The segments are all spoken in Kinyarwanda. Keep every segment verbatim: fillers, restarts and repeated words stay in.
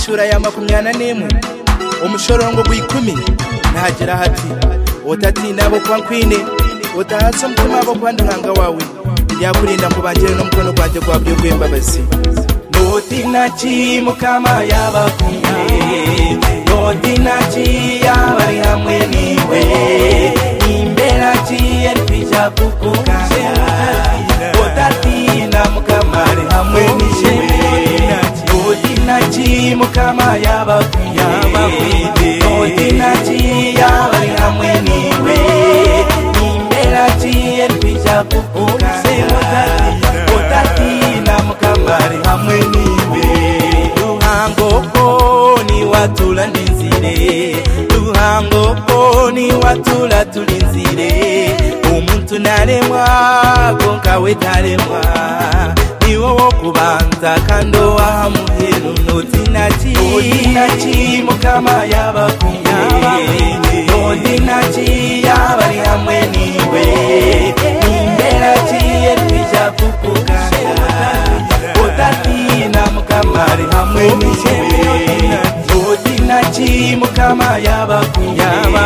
ishura ya makumyana n'imwe umushorongo gw'ikumi nahagera hati utati nabo kwa nkwine utahatse umutima abo kwa ndahanga wawe yakurinda kubanjira no mukono gwanje gwabyo gw'imbabazi notinachi mukama yabakunye notinachi yabari hamwe niwe imberachi elpija kukukanya otatina mukama ari hamwe niwe notinachi mukama yabakunye notinachi yabari hamwe niwe imberachi elpija kukukanya otatina mukama ari hamwe niwe Luhango ni watula ninzire Luhango ni watula tulinzire Umuntu naremwa konka wetaremwa Ni wowo kubanza kando wa muhelu Notinachi Notinachi mukama yabakunye Notinachi yabari hamwe niwe Nimberachi elpija kukukanya Otatina mukama ari hamwe niwe Notinachi mukama yabakunye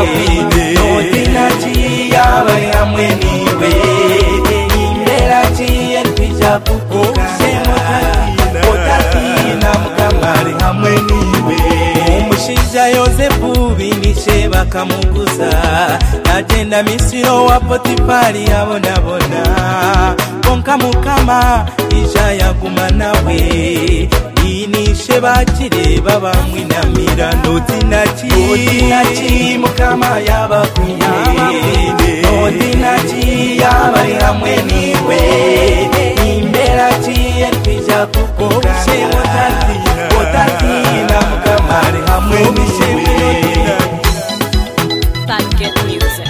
Notinachi yabari hamwe niwe Imberachi elpija kukukanya Otatina mukama ari hamwe niwe Umushinja Yosefu binishe bakamuguza Agenda Misiro wa Potifari abonabona Konka mukama ija yaguma nawe Inishe bakireba bamwinamira Notinachi Notinachi mukama yabakunye Notinachi yabari hamwe niwe Imberachi elpija kukukanya Otatina mukama ari hamwe niwe Get music.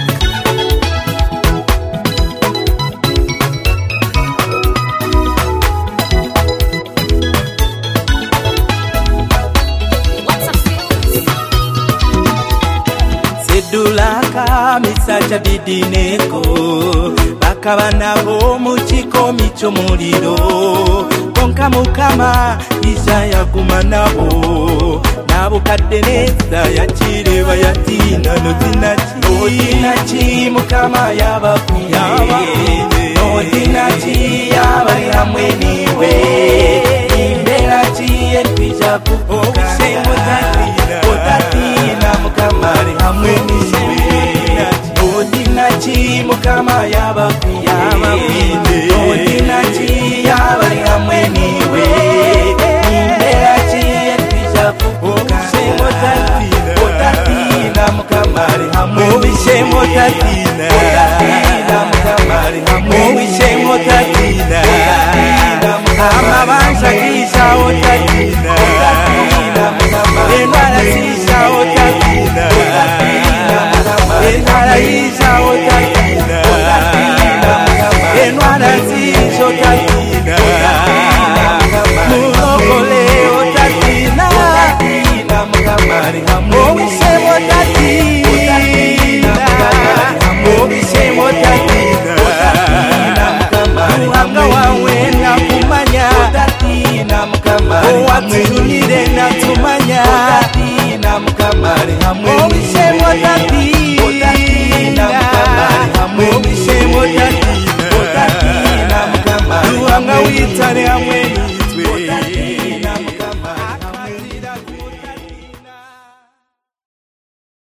What's up, Sedulaka misacha bidineko bakaba nabo mu kikomi cy'umuriro konka mukama ija yaguma nabo nabo kadeneza yakireba yatina Notinachi Notinachi mukama yabakunye Notinachi yabari hamwe niwe Imberachi elpija kukukanya Otatina mukama ari hamwe niwe Notinachi mukama yabakunye Notinachi yabari hamwe niwe Imberachi elpija kukukanya Otatina mukama ari hamwe niwe Otatina mukama ari hamwe niwe Otatina amabanja kisha Otatina Enwara kisha Otatina Enwara kisha Otatina Enwara kisha Otatina Mulokole Otatina mukama ari hamwe Owishe Otatina Owishe Otatina Muhanga wawe nakumanya Otatina mukama ari hamwe niwe natumanya Otatina mukama ari hamwe niwe Owishe Otatina mukama ari hamwe Owishe Otatina Otatina mukama ari hamwe Muhanga witare hamwe